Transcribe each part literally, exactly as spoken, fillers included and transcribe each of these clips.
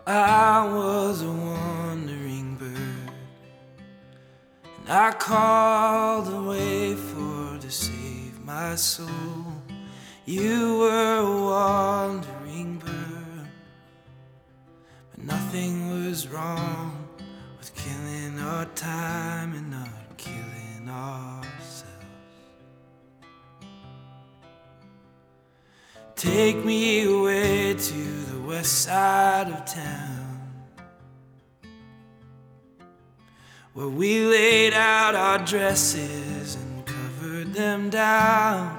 I was a wandering bird, and I called away for to save my soul. You were a wandering bird, but nothing was wrong with killing our time and not killing ourselves. Take me away to the west side of town, where we laid out our dresses and covered them down.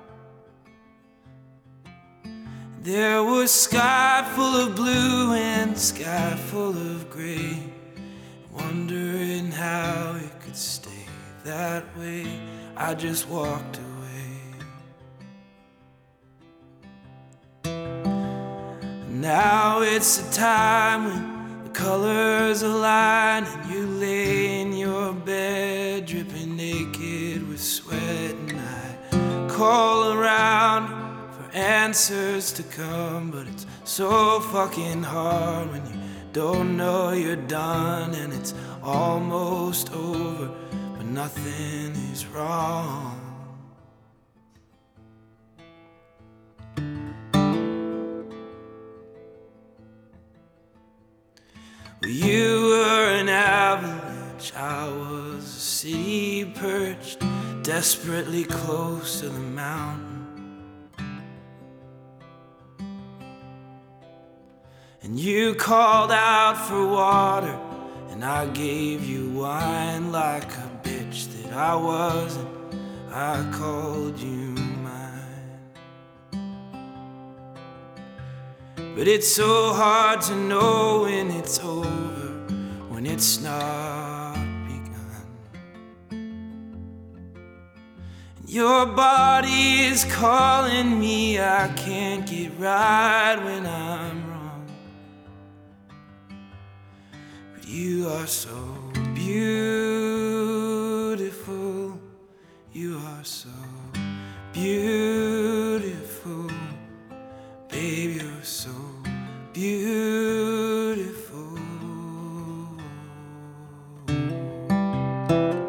There was sky full of blue and sky full of gray, wondering how it could stay that way. I just walked away. Now it's a time when the colors align and you lay in your bed dripping naked with sweat, and I call around for answers to come, but it's so fucking hard when you don't know you're done and it's almost over, but nothing is wrong. You were an avalanche, I was a city perched desperately close to the mountain. And you called out for water, and I gave you wine like a bitch that I wasn't. I called you mine. But it's so hard to know when it's over, when it's not begun. And your body is calling me, I can't get right when I'm wrong. But you are so beautiful, you are so beautiful, babe, you're so beautiful.